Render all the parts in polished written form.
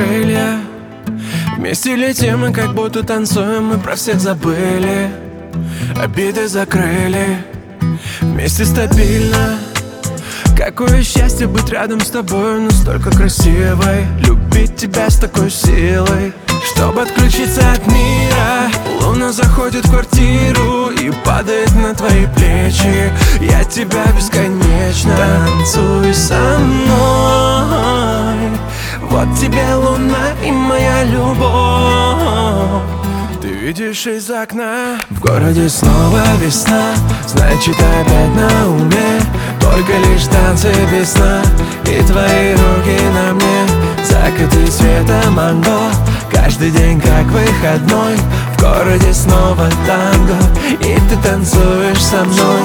крылья. Вместе летим мы, как будто танцуем, мы про всех забыли, обиды закрыли. Вместе стабильно. Какое счастье быть рядом с тобой, настолько красивой, любить тебя с такой силой. Чтобы отключиться от мира, луна заходит в квартиру и падает на твои плечи. Я тебя бесконечно. Танцуй со мной, вот тебе луна и моя любовь. Ты видишь из окна, в городе снова весна, значит опять на уме только лишь танцы без сна. И твои руки на мне, закаты цвета манго. Каждый день как выходной, в городе снова танго, и ты танцуешь со мной.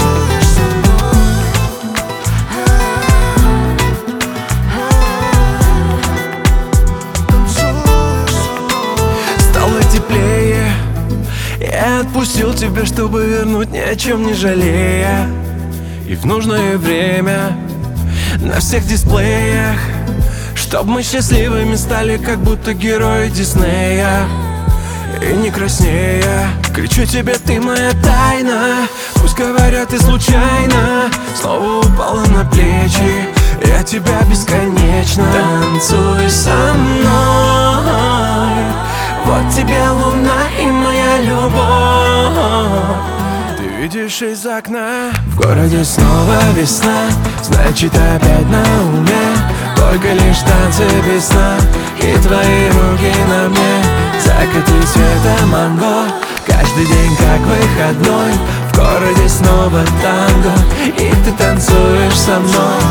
Стало теплее, я отпустил тебя, чтобы вернуть, ни о чем не жалея. И в нужное время на всех дисплеях, чтоб мы счастливыми стали, как будто герои Диснея. И не краснея, кричу тебе, ты моя тайна. Пусть говорят, ты случайно снова упала на плечи. Я тебя бесконечно. Танцуй со мной, вот тебе луна и моя любовь. Видишь из окна, в городе снова весна, значит опять на уме только лишь танцы без сна. И твои руки на мне, закаты цвета манго. Каждый день как выходной, в городе снова танго, и ты танцуешь со мной.